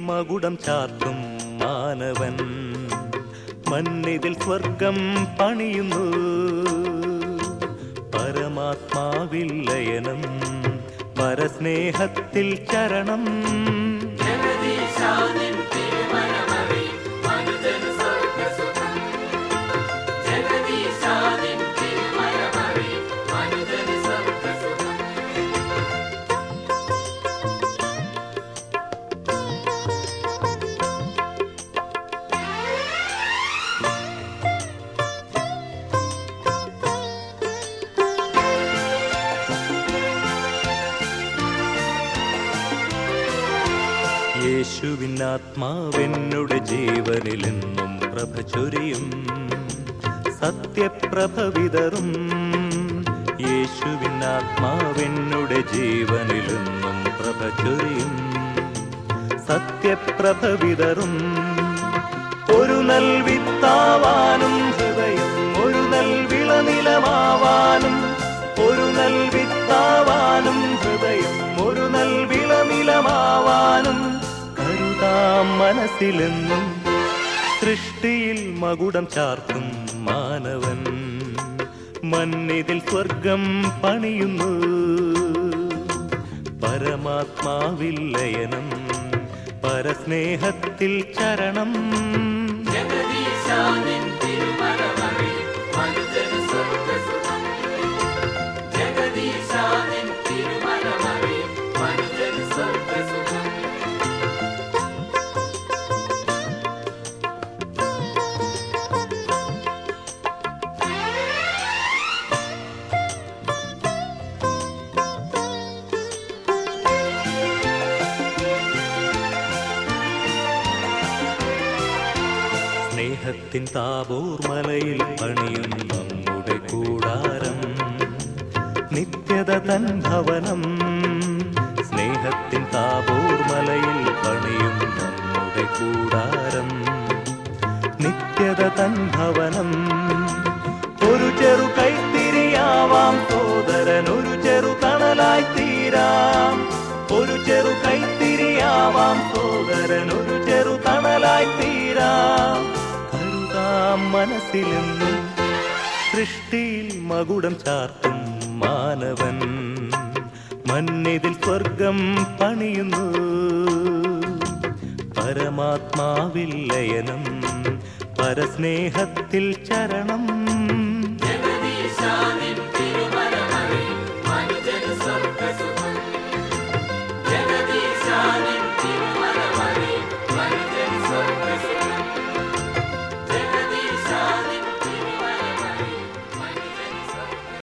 മകുടം ചാർത്തും മാനവൻ മന്നിതിൽ സ്വർഗം പണിയുന്നു. പരമാത്മാവിൽ ലയനം പരസ്നേഹത്തിൽ ചരണം. യേശുവിനാത്മാവെന്നുടെ ജീവനിലെന്നും പ്രഭ ചൊരിയും, സത്യപ്രഭ വിതറും. യേശുവിനാത്മാവെന്നുടെ ജീവനിലെന്നും പ്രഭ ചൊരിയും, സത്യപ്രഭ വിതറും. ഒരു നൽവിത്താവാനും ഹൃദയം ഒരു നൽവിളനിലമാവാനും, ഒരു നൽവിത്താവാനും ഹൃദയം ഒരു നൽവിളനിലമാവാനും മനസ്സിലെന്നും സൃഷ്ടിയിൽ മകുടം ചാർത്തും മാനവൻ മന്നിതിൽ സ്വർഗം പണിയുന്നു. പരമാത്മാവിൽ ലയനം പരസ്നേഹത്തിൽ ചരണം. സ്നേഹത്തിൻ താബോർ മലയിൽ പണിയും നമ്മുടെ കൂടാരം, നിത്യത തൻ ഭവനം. സ്നേഹത്തിൻ താബോർ മലയിൽ പണിയും നമ്മുടെ കൂടാരം, നിത്യത തൻ ഭവനം. ഒരു ചെറു കൈത്തിരിയാവാം സോദരൻ, ഒരു ചെറു തണലായി തീരാം. ഒരു ചെറു കൈത്തിരിയാവാം സോദരൻ, ഒരു ചെറു തണലായി തീരാം. മനസ്സിലെന്നും സൃഷ്ടിയിൽ മകുടം ചാർത്തും മാനവൻ മന്നിതിൽ സ്വർഗം പണിയുന്നു. പരമാത്മാവിൽ ലയനം പരസ്നേഹത്തിൽ ചരണം.